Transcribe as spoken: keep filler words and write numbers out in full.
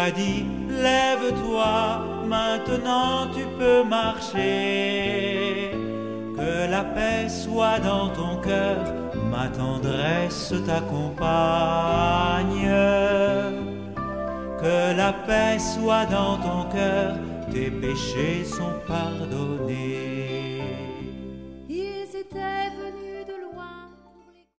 a dit, lève-toi, maintenant tu peux marcher. Que la paix soit dans ton cœur, ma tendresse t'accompagne. Que la paix soit dans ton cœur, tes péchés sont pardonnés.